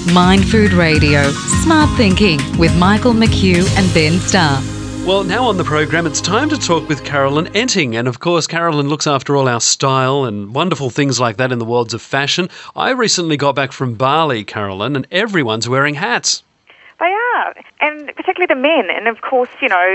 Mind Food Radio, Smart Thinking with Michael McHugh and Ben Starr. Well, now on the program, it's time to talk with Carolyn Enting. And of course, Carolyn looks after all our style and wonderful things like that in the worlds of fashion. I recently got back from Bali, Carolyn, and everyone's wearing hats. They are, and particularly the men. And of course,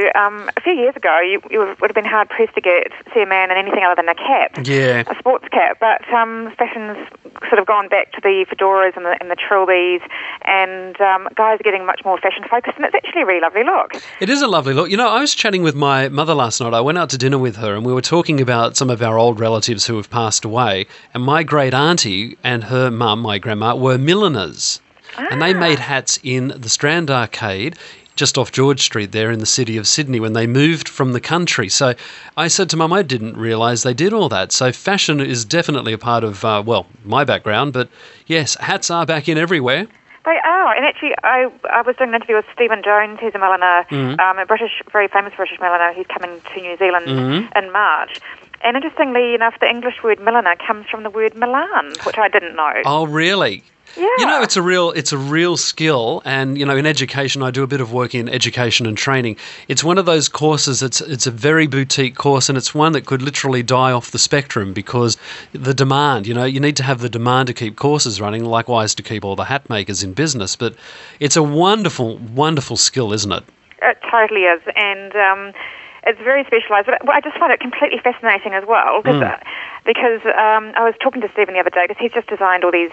a few years ago, you would have been hard-pressed to see a man in anything other than a cap, a sports cap. But fashion's sort of gone back to the fedoras and the trilbies, and guys are getting much more fashion-focused, and it's actually a really lovely look. It is a lovely look. I was chatting with my mother last night. I went out to dinner with her, and we were talking about some of our old relatives who have passed away. And my great-auntie and her mum, my grandma, were milliners. And they made hats in the Strand Arcade, just off George Street there in the city of Sydney when they moved from the country. So I said to Mum, I didn't realise they did all that. So fashion is definitely a part of, my background. But yes, hats are back in everywhere. They are, and actually I was doing an interview with Stephen Jones, who's a milliner, a very famous British milliner who's coming to New Zealand in March. And interestingly enough, the English word milliner comes from the word Milan, which I didn't know. Oh, really? Yeah. It's a real skill, and in education I do a bit of work in education and training. It's one of those courses. It's a very boutique course, and it's one that could literally die off the spectrum because the demand. You need to have the demand to keep courses running. Likewise, to keep all the hat makers in business. But it's a wonderful, wonderful skill, isn't it? It totally is, and it's very specialised. But I just find it completely fascinating as well because I was talking to Stephen the other day because he's just designed all these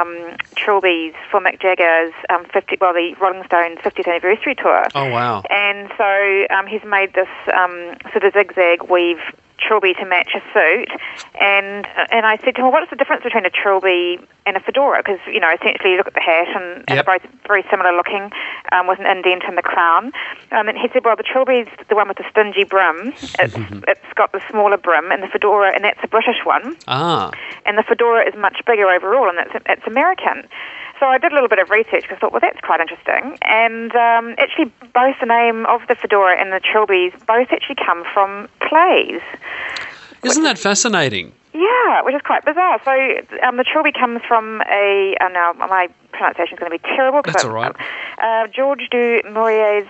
trilbies for Mick Jagger's the Rolling Stones 50th anniversary tour. Oh, wow. And so he's made this sort of zigzag weave trilby to match a suit, and I said to him, well, what's the difference between a trilby and a fedora? Because, essentially you look at the hat and they're both very similar looking with an indent in the crown. And he said, well, the trilby's the one with the stingy brim. It's got the smaller brim, and the fedora, and that's a British one. And the fedora is much bigger overall, and it's American. So I did a little bit of research because I thought, well, that's quite interesting. And actually, both the name of the fedora and the trilbies both actually come from plays. Isn't that fascinating? Yeah, which is quite bizarre. So the trilby comes from now my pronunciation is going to be terrible. That's all right. George du Maurier's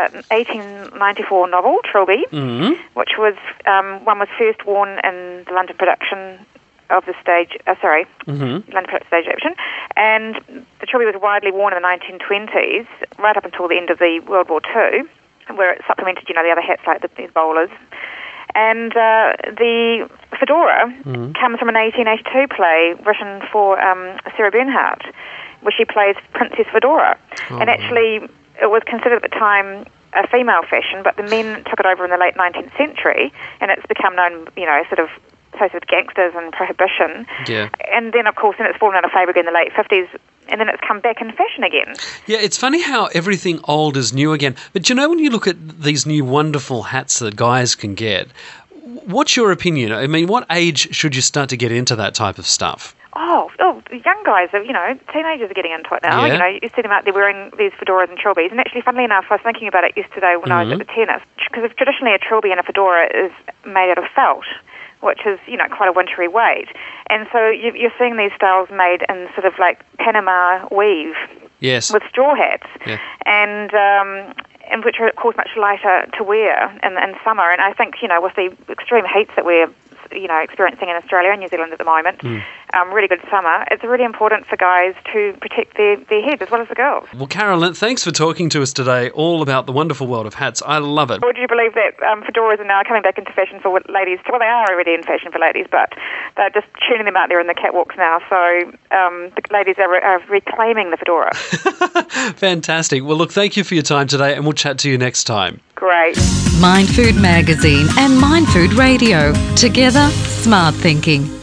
1894 novel, Trilby, which was one was first worn in the London production of the London production stage action, and the trilby was widely worn in the 1920s, right up until the end of the World War II, where it supplemented, the other hats like these bowlers. And the fedora comes from an 1882 play written for Sarah Bernhardt, where she plays Princess Fedora. And actually, it was considered at the time a female fashion, but the men took it over in the late 19th century, and it's become known, sort of associated with gangsters and prohibition. Yeah. And then, of course, it's fallen out of favour in the late 50s, and then it's come back in fashion again. Yeah, it's funny how everything old is new again. But when you look at these new wonderful hats that guys can get, what's your opinion? I mean, what age should you start to get into that type of stuff? Oh, young guys, teenagers are getting into it now. Yeah. You see them out there wearing these fedoras and trilbies. And actually, funnily enough, I was thinking about it yesterday when I was at the tennis, because traditionally a trilby and a fedora is made out of felt, which is, quite a wintry weight. And so you're seeing these styles made in sort of like Panama weave with straw hats. Yeah. And which are, of course, much lighter to wear in summer. And I think, with the extreme heats that we're experiencing in Australia and New Zealand at the moment, really good summer, it's really important for guys to protect their heads as well as the girls. Well, Carolyn, thanks for talking to us today all about the wonderful world of hats. I love it. Would you believe that fedoras are now coming back into fashion for ladies? Well, they are already in fashion for ladies, but they're just tuning them out there in the catwalks now. So the ladies are reclaiming the fedora. Fantastic. Well, look, thank you for your time today, and we'll chat to you next time. Great. Mind Food Magazine and Mind Food Radio. Together, smart thinking.